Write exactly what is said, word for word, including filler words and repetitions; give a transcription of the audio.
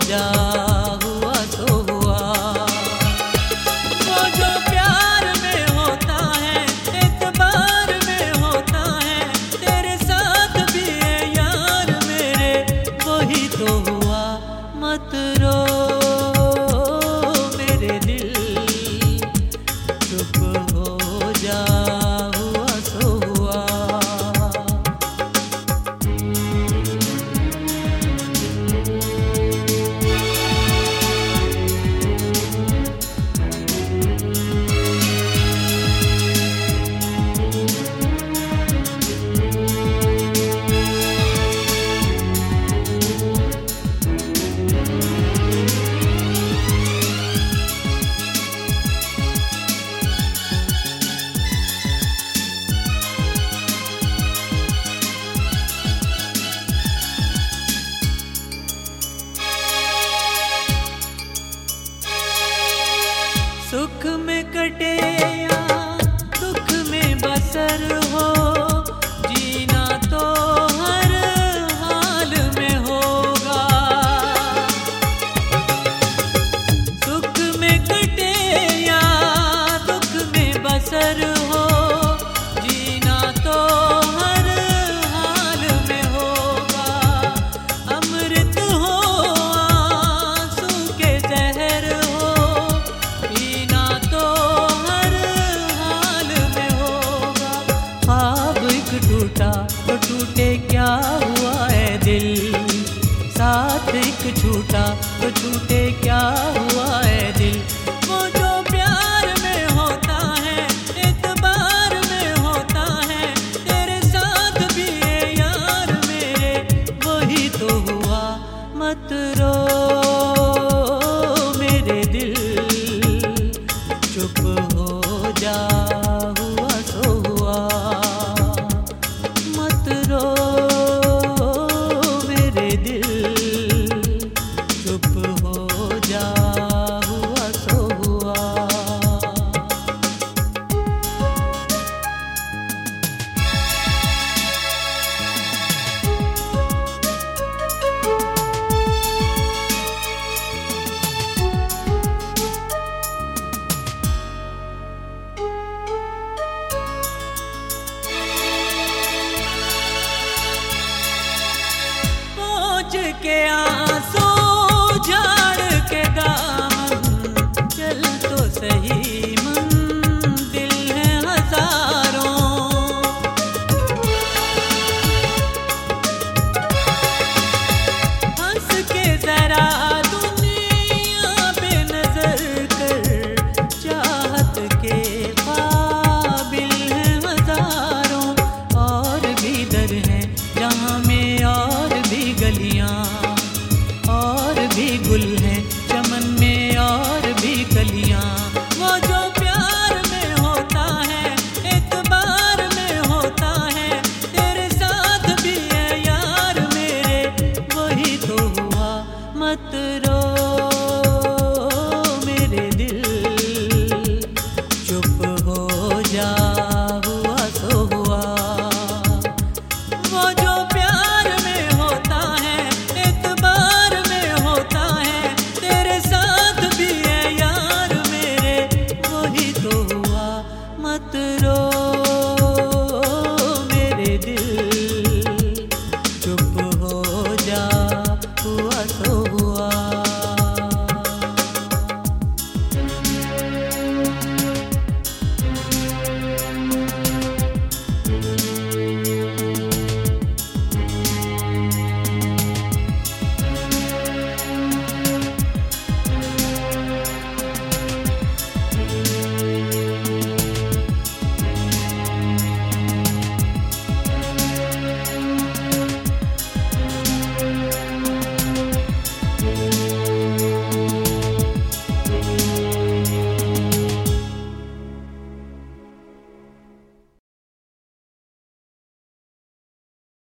जा, हुआ सो हुआ। वो जो प्यार में होता है, एतबार में होता है, तेरे साथ भी है यार मेरे, वही तो हुआ। मत रो मेरे दिल, चुप हो जा, हुआ सो हुआ। सुख में कटे या दुख में बसर हो, जीना तो हर हाल में होगा। सुख में कटे या दुख में बसर हो, जीना तो हर हाल में होगा। अमृत हो आंसू के जहर हो, पीना तो हर हाल में होगा। ख्वाब एक टूटा तो टूटे क्या हुआ है दिल, साथ एक छूटा तो छूटे क्या हुआ है दिल। वो जो प्यार में होता है, एतबार में होता है, तेरे साथ भी है यार मेरे, वही तो हुआ। मत रो मेरे दिल, चुप हो जा, हुआ सो हुआ। मत रो मेरे दिल, चुप हो जा, हुआ सो हुआ। पहुँच के आंसू झाड़ के दामन, चल तो सही मंदिर है हजारों। हंस के जरा दुनिया पे नजर कर, चाहत के काबिल है हजारों। और भी दर है जहाँ में, और भी गलियां, और भी गुल हैं चमन में, और भी कलियां। वो जो प्यार में होता है, एतबार में होता है, तेरे साथ भी है यार मेरे, वही तो हुआ। मत रो मेरे दिल, चुप हो जा, हुआ सो हुआ। वो जो प्यार में होता है, एतबार में होता है, तेरे साथ भी है यार मेरे, वही तो हुआ। मत रो मेरे दिल, चुप हो जा, हुआ सो हुआ।